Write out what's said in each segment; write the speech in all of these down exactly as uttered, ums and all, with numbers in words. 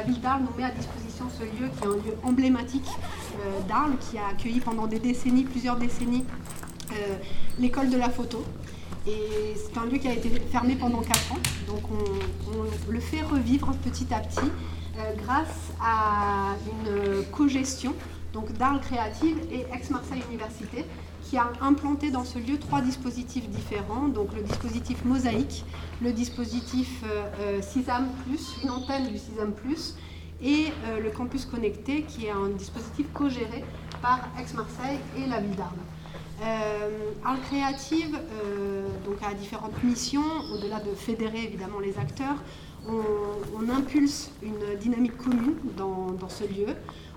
la ville d'Arles nous met à disposition ce lieu qui est un lieu emblématique euh, d'Arles, qui a accueilli pendant des décennies, plusieurs décennies, euh, l'école de la photo. Et c'est un lieu qui a été fermé pendant quatre ans, donc on, on le fait revivre petit à petit euh, grâce à une cogestion donc d'Arles Créative et Aix-Marseille Université, qui a implanté dans ce lieu trois dispositifs différents, donc le dispositif Mosaïque, le dispositif euh, SISAM plus, une antenne du SISAM plus, et euh, le campus connecté, qui est un dispositif co-géré par Aix-Marseille et la ville d'Arles. Euh, Arles Créative euh, donc a différentes missions, au-delà de fédérer évidemment les acteurs. On, on impulse une dynamique commune dans, dans ce lieu.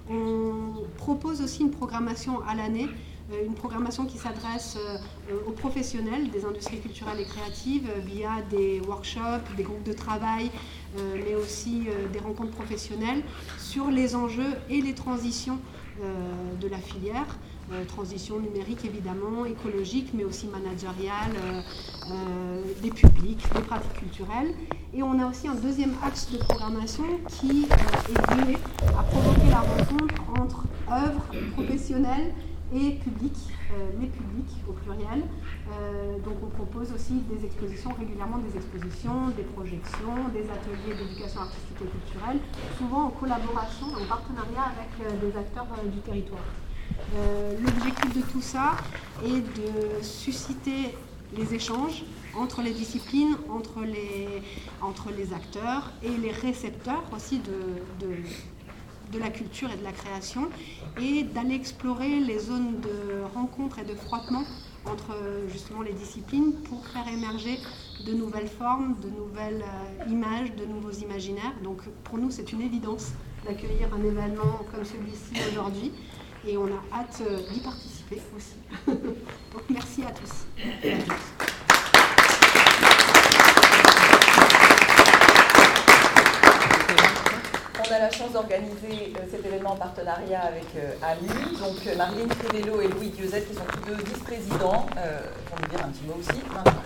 On propose aussi une programmation à l'année, euh, une programmation qui s'adresse euh, aux professionnels des industries culturelles et créatives euh, via des workshops, des groupes de travail, euh, mais aussi euh, des rencontres professionnelles sur les enjeux et les transitions euh, de la filière. Euh, transition numérique évidemment, écologique, mais aussi managériale, euh, euh, des publics, des pratiques culturelles. Et on a aussi un deuxième axe de programmation qui euh, est voué à provoquer la rencontre entre œuvres professionnelles et publics, euh, les publics au pluriel. Euh, donc on propose aussi des expositions, régulièrement des expositions, des projections, des ateliers d'éducation artistique et culturelle, souvent en collaboration, en partenariat avec euh, des acteurs euh, du territoire. Euh, l'objectif de tout ça est de susciter les échanges entre les disciplines, entre les, entre les acteurs et les récepteurs aussi de, de, de la culture et de la création, et d'aller explorer les zones de rencontre et de frottement entre justement les disciplines pour faire émerger de nouvelles formes, de nouvelles euh, images, de nouveaux imaginaires. Donc pour nous c'est une évidence d'accueillir un événement comme celui-ci aujourd'hui. Et on a hâte d'y participer aussi. Donc merci à tous. Et à tous. On a la chance d'organiser euh, cet événement en partenariat avec euh, A M U. Donc euh, Marlène Crivello et Louis Dieuset, qui sont tous deux vice-présidents, euh, vont nous dire un petit mot aussi maintenant.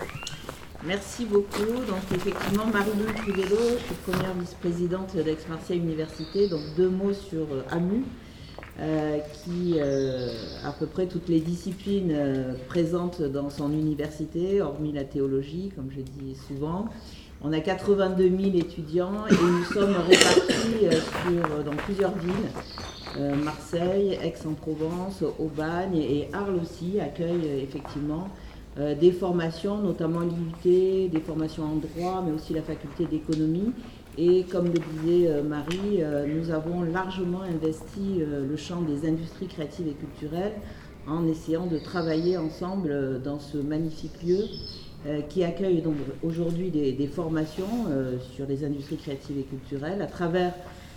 Merci beaucoup. Donc effectivement, Marie-Louise Crivello, je suis première vice-présidente d'Aix-Marseille Université. Donc deux mots sur euh, A M U. Euh, qui euh, à peu près toutes les disciplines euh, présentes dans son université, hormis la théologie, comme je dis souvent. On a quatre-vingt-deux mille étudiants et nous sommes répartis euh, sur, dans plusieurs villes. Euh, Marseille, Aix-en-Provence, Aubagne et Arles aussi accueillent euh, effectivement euh, des formations, notamment l'I U T, des formations en droit, mais aussi la faculté d'économie. Et comme le disait Marie, nous avons largement investi le champ des industries créatives et culturelles en essayant de travailler ensemble dans ce magnifique lieu qui accueille donc aujourd'hui des, des formations sur les industries créatives et culturelles à travers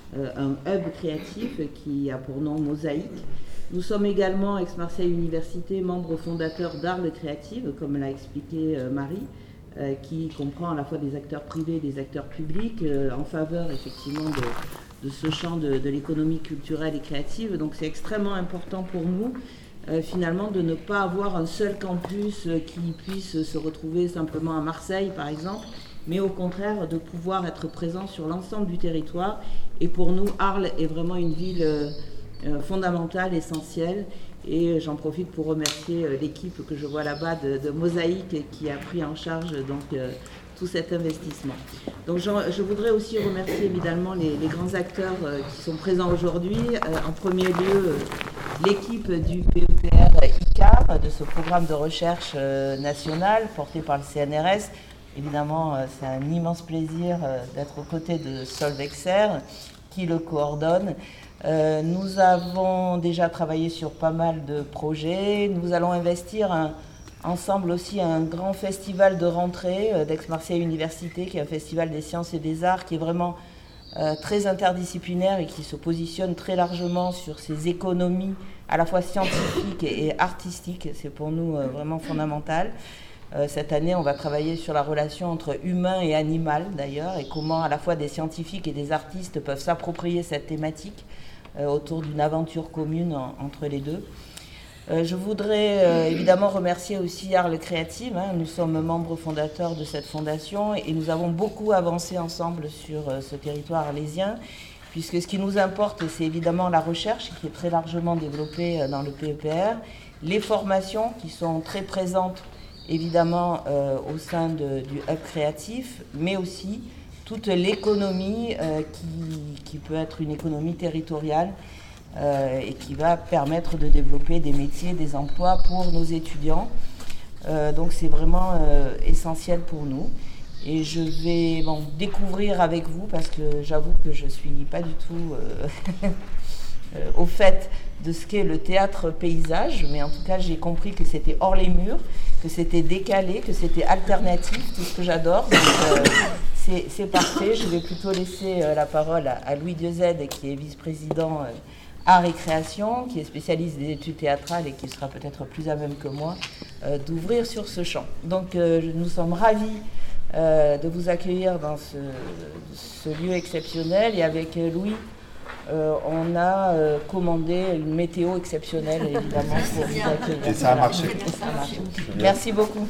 un hub créatif qui a pour nom Mosaïque. Nous sommes également, Aix-Marseille Université, membre fondateur d'Arles Créative, comme l'a expliqué Marie, Euh, qui comprend à la fois des acteurs privés et des acteurs publics euh, en faveur effectivement de, de ce champ de, de l'économie culturelle et créative. Donc c'est extrêmement important pour nous euh, finalement de ne pas avoir un seul campus euh, qui puisse se retrouver simplement à Marseille par exemple, mais au contraire de pouvoir être présent sur l'ensemble du territoire. Et pour nous, Arles est vraiment une ville euh, euh, fondamentale, essentielle. Et j'en profite pour remercier l'équipe que je vois là-bas de, de Mosaïque qui a pris en charge donc, euh, tout cet investissement. Donc je voudrais aussi remercier évidemment les, les grands acteurs euh, qui sont présents aujourd'hui. Euh, en premier lieu, euh, l'équipe du P E P R I C A R, de ce programme de recherche euh, national porté par le C N R S. Évidemment, euh, c'est un immense plaisir euh, d'être aux côtés de Solvexer, qui le coordonne. Euh, nous avons déjà travaillé sur pas mal de projets. Nous allons investir un, ensemble aussi un grand festival de rentrée euh, d'Aix-Marseille Université, qui est un festival des sciences et des arts, qui est vraiment euh, très interdisciplinaire et qui se positionne très largement sur ces économies à la fois scientifiques et, et artistiques. C'est pour nous euh, vraiment fondamental. Euh, cette année, on va travailler sur la relation entre humain et animal, d'ailleurs, et comment à la fois des scientifiques et des artistes peuvent s'approprier cette thématique euh, autour d'une aventure commune en, entre les deux. Euh, je voudrais euh, évidemment remercier aussi Arles Créative. Hein. Nous sommes membres fondateurs de cette fondation et nous avons beaucoup avancé ensemble sur euh, ce territoire arlésien. puisque ce qui nous importe, c'est évidemment la recherche, qui est très largement développée dans le P E P R, les formations qui sont très présentes, évidemment, euh, au sein de, du hub créatif, mais aussi toute l'économie euh, qui, qui peut être une économie territoriale euh, et qui va permettre de développer des métiers, des emplois pour nos étudiants. Euh, donc c'est vraiment euh, essentiel pour nous. Et je vais bon, découvrir avec vous, parce que j'avoue que je ne suis pas du tout euh, euh, au fait de ce qu'est le théâtre paysage, mais en tout cas j'ai compris que c'était hors les murs, que c'était décalé, que c'était alternatif, tout ce que j'adore. Donc euh, c'est, c'est parfait. Je vais plutôt laisser euh, la parole à, à Louis Dieuzzède, qui est vice-président euh, Art et Création, qui est spécialiste des études théâtrales et qui sera peut-être plus à même que moi euh, d'ouvrir sur ce champ. Donc euh, nous sommes ravis euh, de vous accueillir dans ce, ce lieu exceptionnel, et avec euh, Louis, Euh, on a euh, commandé une météo exceptionnelle, évidemment, pour vous accueillir. Et ça a marché. Ça a marché. Merci beaucoup.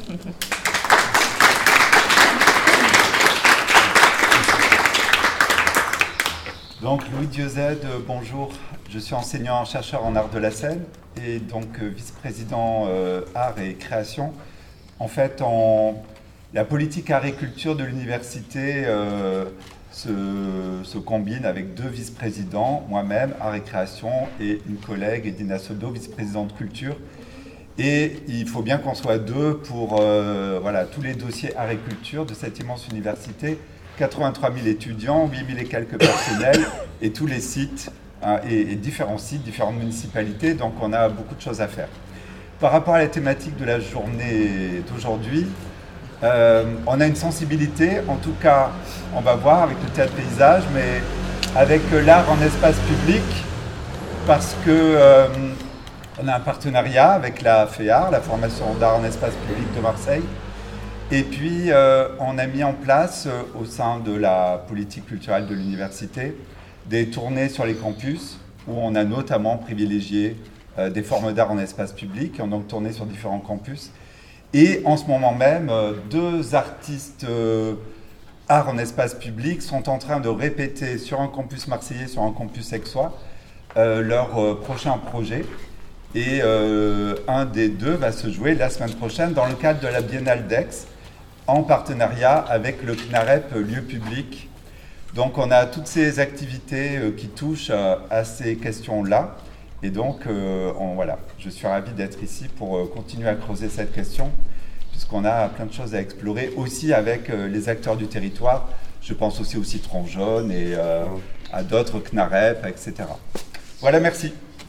Donc, Louis Dieuzzède, bonjour. Je suis enseignant-chercheur en art de la scène et donc euh, vice-président euh, art et création. En fait, en, la politique art et culture de l'université euh, Se, se combine avec deux vice-présidents, moi-même, Art et Création, et une collègue, Edina Sodo, vice-présidente culture. Et il faut bien qu'on soit deux pour euh, voilà, tous les dossiers Art et Culture de cette immense université. quatre-vingt-trois mille étudiants, huit mille et quelques personnels, et tous les sites, hein, et, et différents sites, différentes municipalités, donc on a beaucoup de choses à faire. Par rapport à la thématique de la journée d'aujourd'hui, Euh, on a une sensibilité, en tout cas, on va voir avec le théâtre paysage, mais avec l'art en espace public, parce que euh, on a un partenariat avec la FEAR, la formation d'art en espace public de Marseille, et puis euh, on a mis en place euh, au sein de la politique culturelle de l'université des tournées sur les campus, où on a notamment privilégié euh, des formes d'art en espace public, et on a donc tourné sur différents campus. Et en ce moment même, deux artistes euh, art en espace public sont en train de répéter sur un campus marseillais, sur un campus aixois, euh, leur euh, prochain projet. Et euh, un des deux va se jouer la semaine prochaine dans le cadre de la Biennale d'Aix, en partenariat avec le CNAREP Lieu Public. Donc on a toutes ces activités euh, qui touchent à, à ces questions-là. Et donc, euh, on, voilà, je suis ravi d'être ici pour euh, continuer à creuser cette question, puisqu'on a plein de choses à explorer, aussi avec euh, les acteurs du territoire. Je pense aussi au Citron Jaune et euh, à d'autres CNAREP, et cetera. Voilà, merci.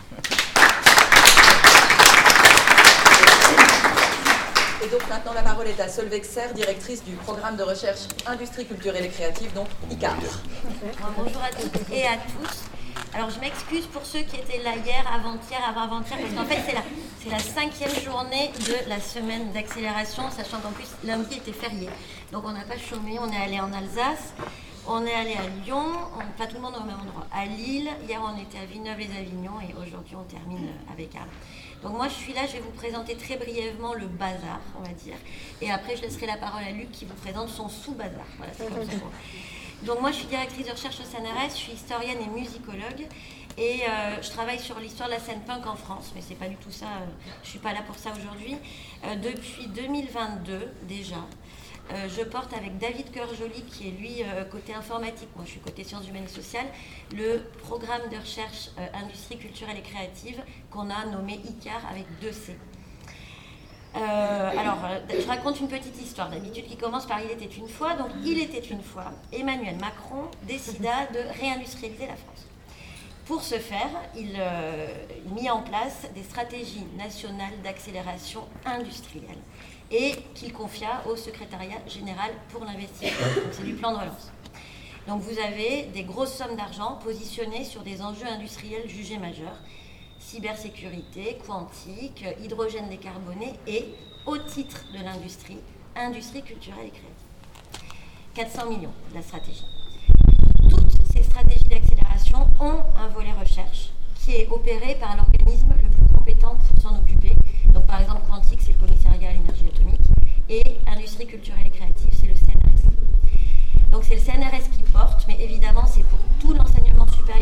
Et donc maintenant, la parole est à Solveig Serre, directrice du programme de recherche Industrie culturelle et créative, donc I C A R. Bonjour à toutes et à tous. Alors je m'excuse pour ceux qui étaient là hier, avant-hier, avant-avant-hier, parce qu'en fait c'est la, c'est la cinquième journée de la semaine d'accélération, sachant qu'en plus lundi était férié. Donc on n'a pas chômé, on est allé en Alsace, on est allé à Lyon, on, pas tout le monde au même endroit, à Lille, hier on était à Villeneuve-les-Avignon et aujourd'hui on termine avec Arles. Donc moi je suis là, je vais vous présenter très brièvement le bazar, on va dire, et après je laisserai la parole à Luc qui vous présente son sous-bazar. Voilà, c'est comme ça. Donc moi je suis directrice de recherche au C N R S, je suis historienne et musicologue et euh, je travaille sur l'histoire de la scène punk en France, mais c'est pas du tout ça, euh, je suis pas là pour ça aujourd'hui. Euh, depuis deux mille vingt-deux déjà, euh, je porte avec David Coeur-Joly qui est lui euh, côté informatique, moi je suis côté sciences humaines et sociales, le programme de recherche euh, industrie culturelle et créative qu'on a nommé I C A R avec deux C. Euh, alors, je raconte une petite histoire d'habitude qui commence par « Il était une fois ». Donc, il était une fois, Emmanuel Macron décida de réindustrialiser la France. Pour ce faire, il euh, mit en place des stratégies nationales d'accélération industrielle et qu'il confia au secrétariat général pour l'investissement. C'est du plan de relance. Donc, vous avez des grosses sommes d'argent positionnées sur des enjeux industriels jugés majeurs. Cybersécurité, quantique, hydrogène décarboné et, au titre de l'industrie, industrie culturelle et créative. quatre cents millions de la stratégie. Toutes ces stratégies d'accélération ont un volet recherche qui est opéré par l'organisme le plus compétent pour s'en occuper. Donc par exemple, quantique, c'est le commissariat à l'énergie atomique et industrie culturelle et créative, c'est le C N R S. Donc c'est le C N R S qui porte, mais évidemment c'est pour tout l'enseignement supérieur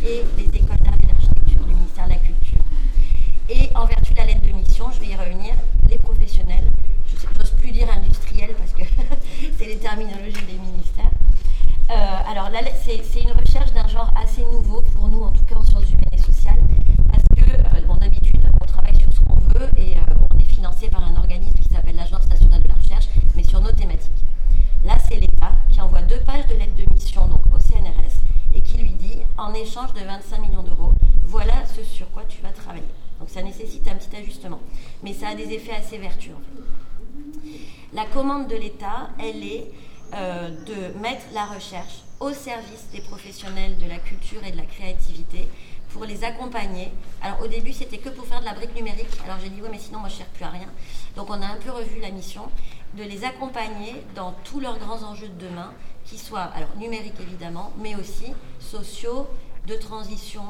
et les écoles d'art et d'architecture du ministère de la Culture. Et en vertu de la lettre de mission, je vais y revenir, les professionnels, je n'ose plus dire industriels parce que c'est les terminologies des ministères. Euh, alors là, c'est, c'est une recherche d'un genre assez nouveau pour nous, en tout cas en sciences humaines et sociales, parce que euh, bon, d'habitude, on travaille sur ce qu'on veut et euh, on est financé par un organisme qui s'appelle l'Agence nationale de la recherche, mais sur nos thématiques. Là, c'est l'État qui envoie deux pages de lettre de mission donc, au C N R S et qui lui dit, en échange de vingt-cinq millions d'euros, voilà ce sur quoi tu vas travailler. Donc ça nécessite un petit ajustement, mais ça a des effets assez vertueux. En fait. La commande de l'État, elle est euh, de mettre la recherche au service des professionnels de la culture et de la créativité pour les accompagner. Alors au début, c'était que pour faire de la brique numérique. Alors j'ai dit, oui, mais sinon, moi, je ne sers plus à rien. Donc on a un peu revu la mission de les accompagner dans tous leurs grands enjeux de demain, qui soient, alors numériques évidemment, mais aussi sociaux, de transition,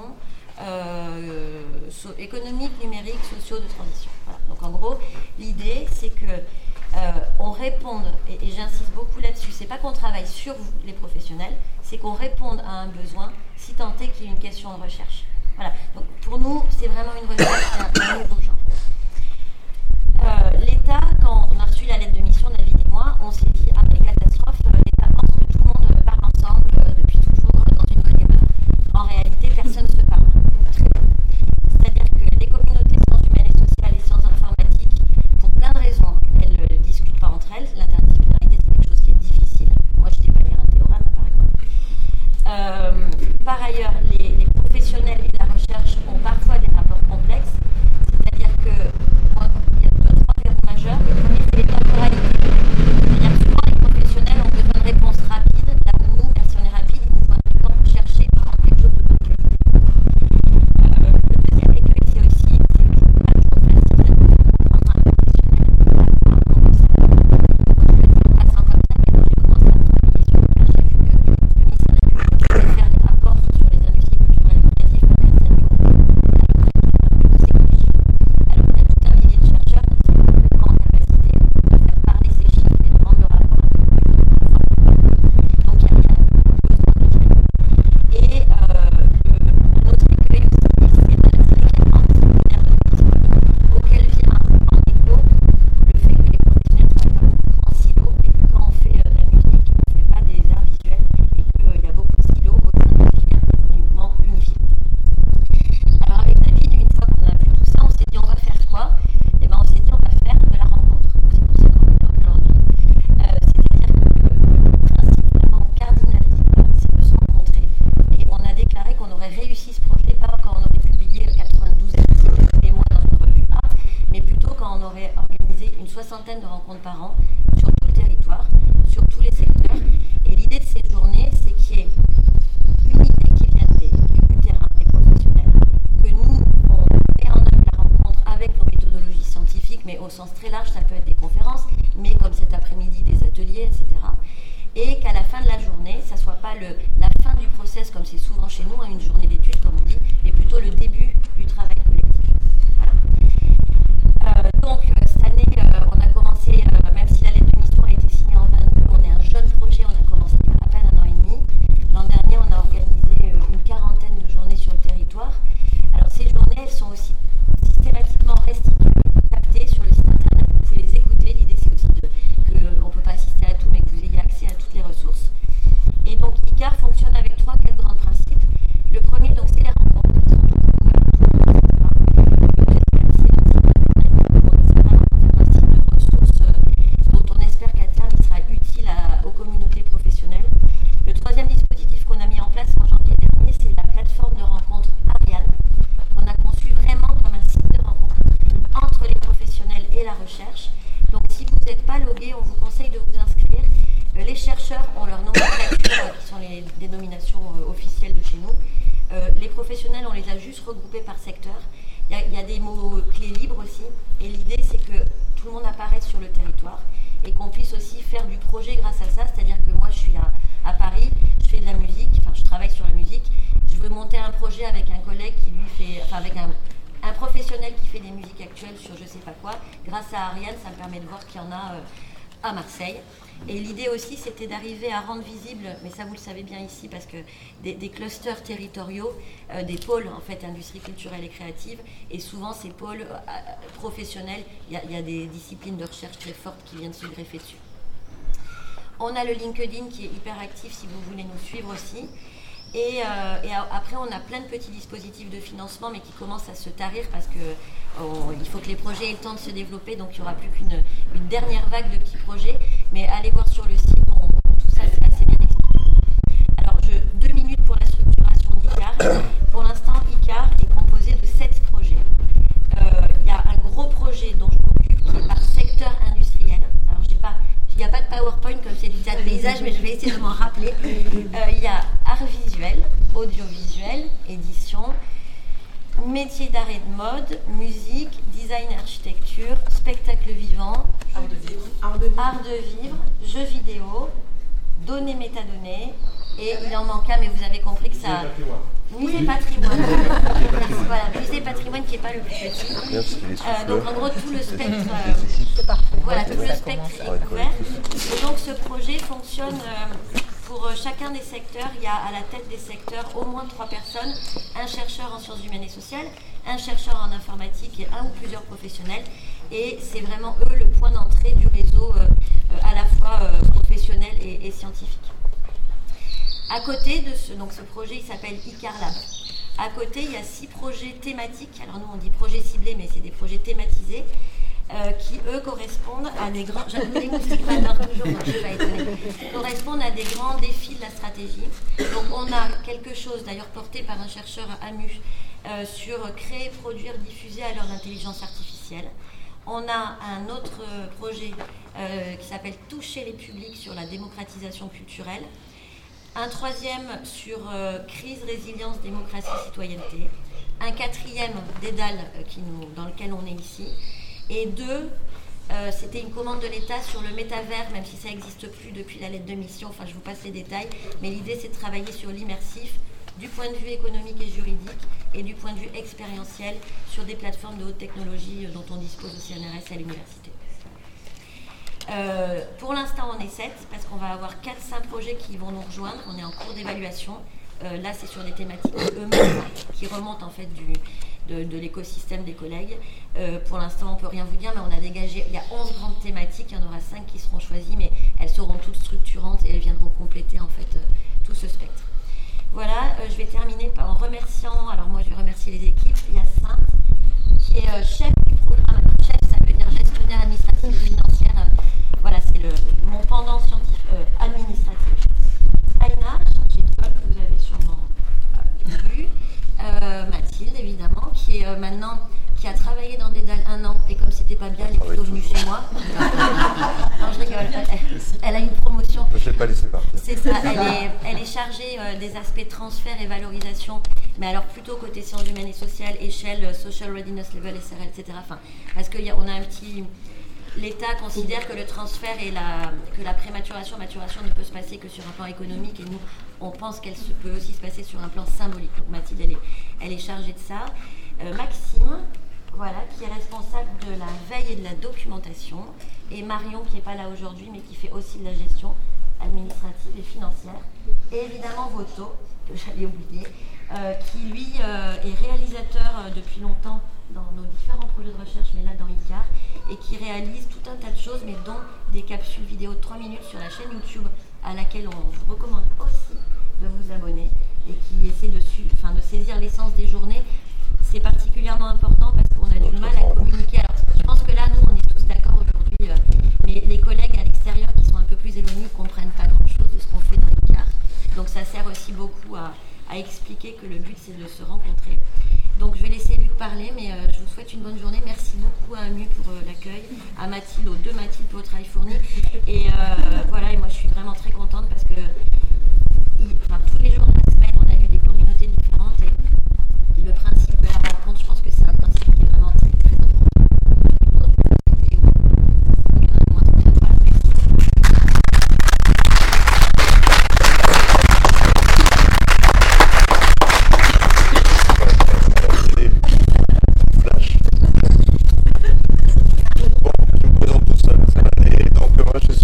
euh, so, économiques, numériques, sociaux, de transition. Voilà. Donc en gros, l'idée, c'est que euh, on réponde, et, et j'insiste beaucoup là-dessus, c'est pas qu'on travaille sur vous, les professionnels, c'est qu'on réponde à un besoin, si tant est qu'il y ait une question de recherche. Voilà. Donc pour nous, c'est vraiment une recherche, c'est un, un nouveau genre. Euh, L'État, quand on a reçu la lettre de mission, David et moi, on s'est dit, ah mais catastrophe, l'État pense que tout le monde parle ensemble euh, depuis toujours euh, dans une bonne humeur. En réalité, personne ne se parle. Très bien. C'est-à-dire que les communautés sciences humaines et sociales et sciences informatiques, pour plein de raisons, elles ne discutent pas entre elles. L'interdisciplinarité, c'est quelque chose qui est difficile. Moi, je ne sais pas lire un théorème, par exemple. Euh, par ailleurs, les, les professionnels et la recherche ont parfois des rapports complexes. C'est-à-dire que moi, il y a deux, trois verrous majeurs. Le premier, c'est les temporalités. C'est-à-dire que souvent, les professionnels ont besoin de réponses rapides, là où nous, même si on est rapide, ils nous font un peu de temps pour chercher pour rendre quelque chose de bonne qualité. Euh, le deuxième écueil, c'est aussi, c'est pas toujours facile de faire comprendre à un professionnel à quoi on veut savoir. Moi, je le dis en passant comme ça, mais quand j'ai commencé à travailler sur le plan, j'ai vu que le ministère de la Culture pouvait faire des rapports sur les industries culturelles et créatives pour quinze millions. C'est compliqué. Alors, il y a tout un millier de chercheurs qui sont en capacité de faire parler ces chiffres et de rendre le rapport un peu plus confortable. Donc, il y a, il y a besoin de calme. Et euh, le, un autre écueil aussi, c'est la réclamante secondaire de mission, auquel vient en écho le fait que les professionnels travaillent beaucoup en silo et que quand on fait euh, de la musique, on ne fait pas des arts visuels et qu'il euh, y a beaucoup de silos au sein d'une filière économiquement unifiée. Alors avec David, une fois qu'on a vu tout ça, on s'est dit on va faire quoi? Et ben on s'est dit on va faire de la rencontre. C'est pour ça qu'on est là aujourd'hui. Euh, C'est-à-dire que le, le principe vraiment cardinal du débat, c'est de se rencontrer. Et on a déclaré qu'on aurait réussi ce projet, pas quand on aurait publié quatre-vingt-douze articles tous les mois dans une revue A, mais plutôt quand on aurait organisé une soixantaine de rencontres par an sur tout le territoire, sur tous les secteurs. Et l'idée de ces journées, c'est qu'il y ait une idée qui vienne des, du terrain, des professionnels, que nous, on met en œuvre la rencontre avec nos méthodologies scientifiques, mais au sens très large, ça peut être des conférences, mais comme cet après-midi, des ateliers, et cetera. Et qu'à la fin de la journée, ça ne soit pas le, la fin du process, comme c'est souvent chez nous, hein, une journée d'études, comme on dit, mais plutôt le début du travail collectif. Voilà. Euh, donc, euh, cette année, euh, on a commencé, euh, même si la lettre de mission a été signée en vingt-deux, on est un jeune projet, on a commencé il y a à peine un an et demi. L'an dernier, on a organisé euh, une quarantaine de journées sur le territoire. Alors, ces journées, elles sont aussi systématiquement restituées, captées sur le site internet. Vous pouvez les écouter. L'idée, c'est aussi de, que, on ne peut pas assister à tout, mais que vous ayez accès à toutes les ressources. Et donc, I C A R fonctionne avec trois, quatre grands principes. Le premier, donc, c'est les rencontres qui sont tout connues, le deuxième, c'est le site internet. On essaie vraiment d'en faire un site de ressources euh, dont on espère qu'à terme, il sera utile à, aux communautés professionnelles. Le troisième dispositif qu'on a mis en place en janvier dernier, c'est la plateforme de rencontre Ariane, qu'on a conçu vraiment comme un site de rencontre entre les professionnels et la recherche. Donc, si vous n'êtes pas logué, on vous conseille de vous inscrire. Euh, les chercheurs ont leur nomenclature, euh, qui sont les dénominations euh, officielles de chez nous. Euh, les professionnels, on les a juste regroupés par secteur. Il y, y a des mots-clés libres aussi. Et l'idée, c'est que tout le monde apparaisse sur le territoire et qu'on puisse aussi faire du projet grâce à ça. C'est-à-dire que moi, je suis à, à Paris, je fais de la musique, enfin, je travaille sur la musique. Je veux monter un projet avec un collègue qui lui fait, enfin, avec un, un professionnel qui fait des musiques actuelles sur je sais pas quoi. Grâce à Ariane, ça me permet de voir qu'il y en a euh, à Marseille. Et l'idée aussi, c'était d'arriver à rendre visible, mais ça vous le savez bien ici, parce que des, des clusters territoriaux, euh, des pôles en fait, industrie culturelle et créative, et souvent ces pôles euh, professionnels, il y, y a des disciplines de recherche très fortes qui viennent se greffer dessus. On a le LinkedIn qui est hyper actif si vous voulez nous suivre aussi. Et, euh, et après, on a plein de petits dispositifs de financement, mais qui commencent à se tarir parce qu'il oh, faut que les projets aient le temps de se développer, donc il n'y aura plus qu'une une dernière vague de petits projets. Mais allez voir sur le site, on, tout ça c'est assez bien expliqué. Alors, je, deux minutes pour la structuration d'Icar. Pour l'instant, Icar est composé de sept projets. Il euh, y a un gros projet dont je m'occupe qui est par secteur industriel. Alors, j'ai pas... Il n'y a pas de PowerPoint comme c'est du théâtre paysage, mais je vais essayer de m'en rappeler. Euh, il y a art visuel, audiovisuel, édition, métier d'art et de mode, musique, design et architecture, spectacle vivant, art de vivre, art de vivre, art de vivre jeux vidéo, données métadonnées, et il en manque un, mais vous avez compris que ça... Musée patrimoine. Voilà, musée patrimoine qui n'est pas le plus petit. Euh, donc en gros tout le spectre, euh, voilà, tout le spectre est couvert. Et donc ce projet fonctionne euh, pour chacun des secteurs. Il y a à la tête des secteurs au moins trois personnes, un chercheur en sciences humaines et sociales, un chercheur en informatique et un ou plusieurs professionnels. Et c'est vraiment eux le point d'entrée du réseau euh, à la fois euh, professionnel et, et scientifique. À côté de ce, donc ce projet, il s'appelle Icar Lab. À côté, il y a six projets thématiques. Alors nous, on dit projets ciblés, mais c'est des projets thématisés euh, qui, eux, correspondent à des grands... J'avoue, les moustiques m'adorent toujours, donc je ne suis pas étonnée. Correspondent à des grands défis de la stratégie. Donc on a quelque chose, d'ailleurs porté par un chercheur à A M U, euh, sur créer, produire, diffuser à l'heure d'intelligence artificielle. On a un autre projet euh, qui s'appelle Toucher les publics sur la démocratisation culturelle. Un troisième sur euh, crise, résilience, démocratie, citoyenneté. Un quatrième, Dédale, euh, qui nous, dans lequel on est ici. Et deux, euh, c'était une commande de l'État sur le métavers, même si ça n'existe plus depuis la lettre de mission. Enfin, je vous passe les détails. Mais l'idée, c'est de travailler sur l'immersif, du point de vue économique et juridique, et du point de vue expérientiel, sur des plateformes de haute technologie euh, dont on dispose au C N R S à l'université. Euh, pour l'instant, on est sept, parce qu'on va avoir quatre cinq projets qui vont nous rejoindre. On est en cours d'évaluation. Euh, là, c'est sur des thématiques eux-mêmes qui remontent en fait du, de, de l'écosystème des collègues. Euh, pour l'instant, on ne peut rien vous dire, mais on a dégagé, il y a onze grandes thématiques, il y en aura cinq qui seront choisies, mais elles seront toutes structurantes et elles viendront compléter en fait euh, tout ce spectre. Voilà, euh, je vais terminer par en remerciant, alors moi je vais remercier les équipes. Il y a Sainte, qui est euh, chef du programme. Alors, chef, ça veut dire gestionnaire administratif et financière. Euh, Voilà, c'est le, mon pendant scientifique, euh, administratif. Aïna, Gipsol, que vous avez sûrement euh, vu. Euh, Mathilde, évidemment, qui est euh, maintenant, qui a travaillé dans Dédale un an, et comme c'était pas bien, elle est plutôt venue chez moi. Non, je rigole. Elle, elle a une promotion. Je ne l'ai pas laissé partir. C'est ça, elle est, elle est chargée euh, des aspects transfert et valorisation, mais alors plutôt côté sciences humaines et sociales, échelle, euh, social readiness level, S R L, et cetera. Enfin, parce qu'on a, a un petit... L'État considère que le transfert et la, que la prématuration, maturation ne peut se passer que sur un plan économique, et nous, on pense qu'elle se, peut aussi se passer sur un plan symbolique. Donc Mathilde, elle est, elle est chargée de ça. Euh, Maxime, voilà, qui est responsable de la veille et de la documentation, et Marion, qui n'est pas là aujourd'hui, mais qui fait aussi de la gestion administrative et financière. Et évidemment Voto, que j'allais oublier, euh, qui lui euh, est réalisateur euh, depuis longtemps dans nos différents projets de recherche, mais là dans Icar, et qui réalise tout un tas de choses, mais dont des capsules vidéo de trois minutes sur la chaîne YouTube, à laquelle on vous recommande aussi de vous abonner, et qui essaie de, su- enfin, de saisir l'essence des journées. C'est particulièrement important parce qu'on a du mal à communiquer. Alors, je pense que là, nous, on est tous d'accord aujourd'hui, euh, mais les collègues à l'extérieur qui sont un peu plus éloignés ne comprennent pas grand-chose de ce qu'on fait dans Icar. Donc ça sert aussi beaucoup à, à expliquer que le but, c'est de se rencontrer. Donc je vais laisser Luc parler, mais euh, je vous souhaite une bonne journée. Merci beaucoup à A M U pour euh, l'accueil, à Mathilde, aux deux Mathilde pour le travail fourni. Et euh, voilà, et moi je suis vraiment très contente parce que il, enfin, tous les jours de la semaine, on a vu des communautés différentes, et le principe de la rencontre, je pense que c'est un principe qui est vraiment très très important. Bon, je me présente tout seul, ça va aller. Donc, moi, je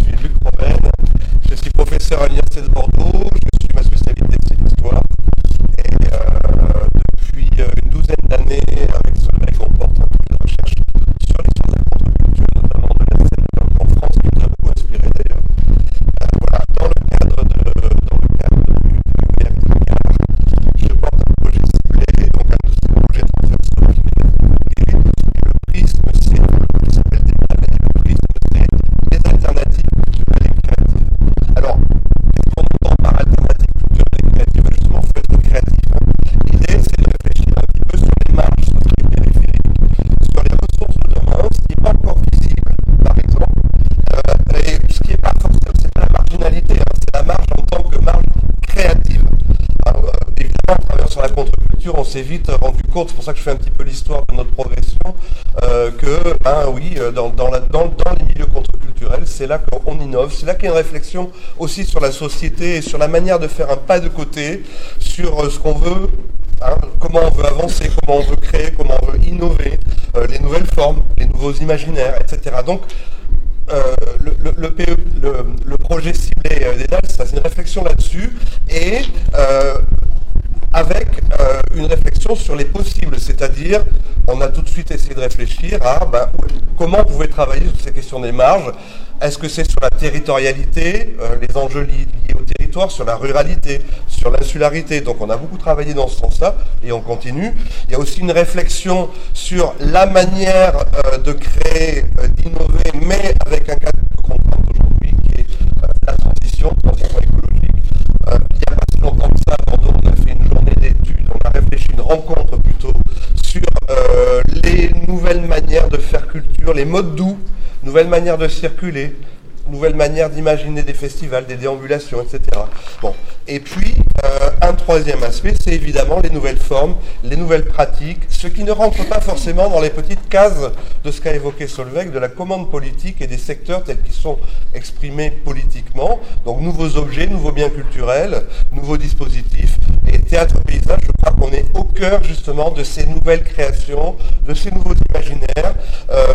culture, on s'est vite rendu compte, c'est pour ça que je fais un petit peu l'histoire de notre progression, euh, que, ben oui, dans, dans, la, dans, dans les milieux contre-culturels, c'est là qu'on innove, c'est là qu'il y a une réflexion aussi sur la société et sur la manière de faire un pas de côté, sur ce qu'on veut, hein, comment on veut avancer, comment on veut créer, comment on veut innover, euh, les nouvelles formes, les nouveaux imaginaires, et cetera. Donc, Euh, le, le, le, P E, le, le projet ciblé euh, des D A L, c'est une réflexion là-dessus et euh, avec euh, une réflexion sur les possibles, c'est-à-dire on a tout de suite essayé de réfléchir à ben, comment on pouvait travailler sur ces questions des marges. Est-ce que c'est sur la territorialité, euh, les enjeux liés, liés au territoire, sur la ruralité, sur l'insularité? Donc on a beaucoup travaillé dans ce sens-là et on continue. Il y a aussi une réflexion sur la manière euh, de créer, euh, d'innover, mais avec un cadre de contrainte aujourd'hui qui est euh, la transition, transition écologique. Euh, il n'y a pas si longtemps que ça, à Bordeaux, on a fait une journée d'études, on a réfléchi, une rencontre plutôt, sur euh, les nouvelles manières de faire culture, les modes doux, nouvelles manières de circuler, nouvelles manières d'imaginer des festivals, des déambulations, et cetera. Bon. Et puis, euh, un troisième aspect, c'est évidemment les nouvelles formes, les nouvelles pratiques, ce qui ne rentre pas forcément dans les petites cases de ce qu'a évoqué Solveig, de la commande politique et des secteurs tels qu'ils sont exprimés politiquement. Donc, nouveaux objets, nouveaux biens culturels, nouveaux dispositifs. Et théâtre paysage, je crois qu'on est au cœur justement de ces nouvelles créations, de ces nouveaux imaginaires. Euh,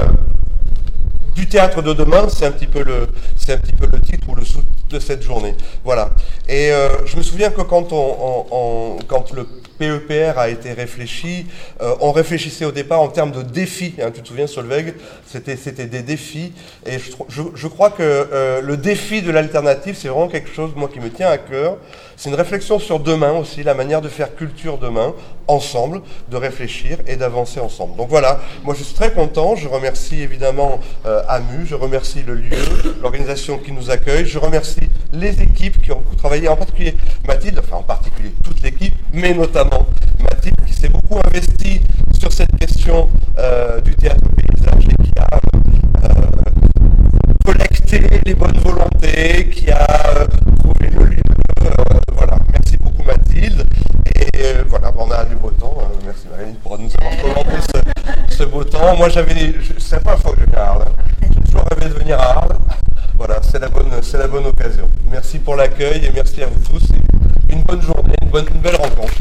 Du théâtre de demain, c'est un petit peu le, c'est un petit peu le titre ou le sous de cette journée. Voilà. Et euh, je me souviens que quand on, on, on quand le P E P R a été réfléchi, euh, on réfléchissait au départ en termes de défis. Hein, tu te souviens, Solveig, c'était, c'était des défis. Et je, je, je crois que euh, le défi de l'alternative, c'est vraiment quelque chose, moi, qui me tient à cœur. C'est une réflexion sur demain aussi, la manière de faire culture demain, ensemble, de réfléchir et d'avancer ensemble. Donc voilà, moi je suis très content. Je remercie évidemment euh, A M U, je remercie le lieu, l'organisation qui nous accueille, je remercie les équipes qui ont beaucoup travaillé, en particulier Mathilde, enfin en particulier toute l'équipe, mais notamment Mathilde qui s'est beaucoup investie sur cette question euh, du théâtre paysage et qui a euh, collecté les bonnes volontés, qui a euh, trouvé le lieu. Euh, voilà, merci beaucoup Mathilde. Et euh, voilà, on a du beau temps. Euh, merci Marine pour nous avoir commenté ce, ce beau temps. Moi, j'avais, c'est la première fois que je viens à Arles. J'ai toujours rêvé de venir à Arles. Voilà, c'est la bonne, c'est la bonne occasion. Merci pour l'accueil et merci à vous tous. Et une bonne journée, une bonne, une belle rencontre.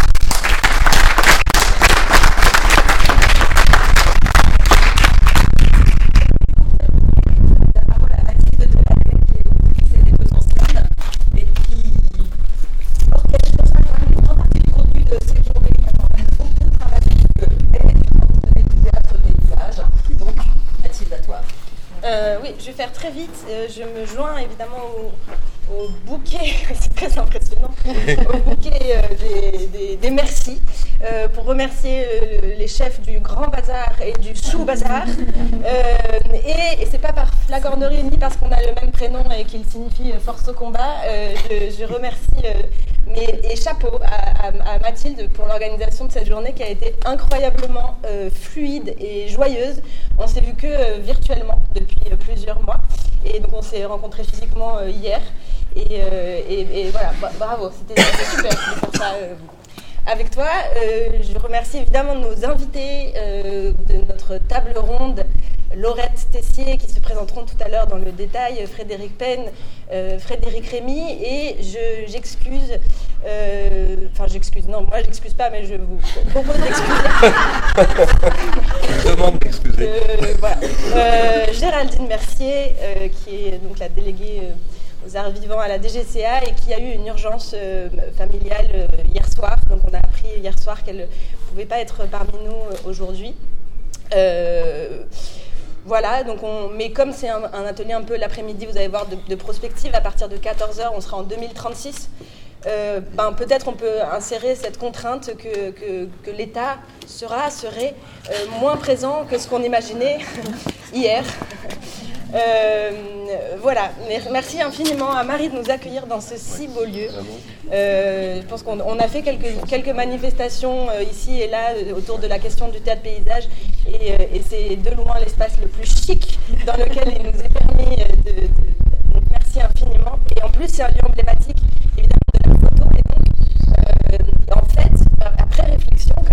Euh, oui, je vais faire très vite. Euh, je me joins évidemment au, au bouquet, c'est très impressionnant, au bouquet euh, des, des, des merci, euh, pour remercier euh, les chefs du Grand Bazar et du Sous-Bazar. Euh, et et c'est pas par flagornerie ni parce qu'on a le même prénom et qu'il signifie force au combat. Euh, je, je remercie euh, mais, et chapeau à, à, à Mathilde pour l'organisation de cette journée qui a été incroyablement euh, fluide et joyeuse. On s'est vu que euh, virtuellement depuis euh, plusieurs mois et donc on s'est rencontrés physiquement euh, hier et, euh, et, et voilà, bah, bravo, c'était, c'était super de faire ça euh, avec toi. Euh, je remercie évidemment nos invités euh, de notre table ronde, Laurette Tessier qui se présenteront tout à l'heure dans le détail, Frédéric Penn, euh, Frédéric Rémy, et je, j'excuse, euh, enfin j'excuse, non moi j'excuse pas mais je vous propose d'excuser. Je demande d'excuser. Euh, voilà. euh, Géraldine Mercier euh, qui est donc la déléguée euh, aux arts vivants à la D G C A et qui a eu une urgence euh, familiale euh, hier soir, donc on a appris hier soir qu'elle ne pouvait pas être parmi nous euh, aujourd'hui. Euh, Voilà, donc on, mais comme c'est un, un atelier un peu l'après-midi, vous allez voir, de, de prospective, à partir de quatorze heures, on sera en deux mille trente-six. Euh, ben, peut-être on peut insérer cette contrainte que, que, que l'État sera, serait euh, moins présent que ce qu'on imaginait hier. Euh, voilà, merci infiniment à Marie de nous accueillir dans ce si beau lieu. Euh, je pense qu'on on a fait quelques, quelques manifestations euh, ici et là euh, autour de la question du théâtre paysage et, euh, et c'est de loin l'espace le plus chic dans lequel il nous est permis de, de, de... Donc merci infiniment. Et en plus c'est un lieu emblématique évidemment de la photo et donc euh, en fait après réflexion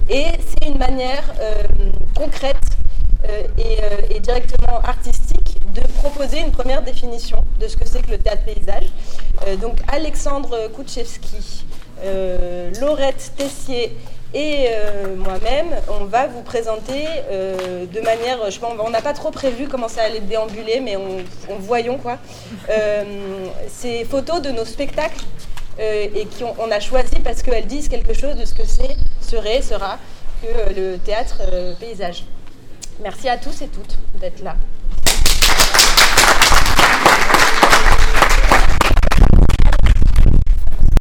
Et c'est une manière euh, concrète euh, et, euh, et directement artistique de proposer une première définition de ce que c'est que le théâtre paysage. Euh, donc Alexandre Kouchevski, euh, Laurette Tessier et euh, moi-même, on va vous présenter euh, de manière, je pense, on n'a pas trop prévu comment ça allait déambuler, mais on, on voyons quoi, euh, ces photos de nos spectacles euh, et qui on, on a choisi parce qu'elles disent quelque chose de ce que c'est, serait, sera que euh, le théâtre euh, paysage. Merci à tous et toutes d'être là.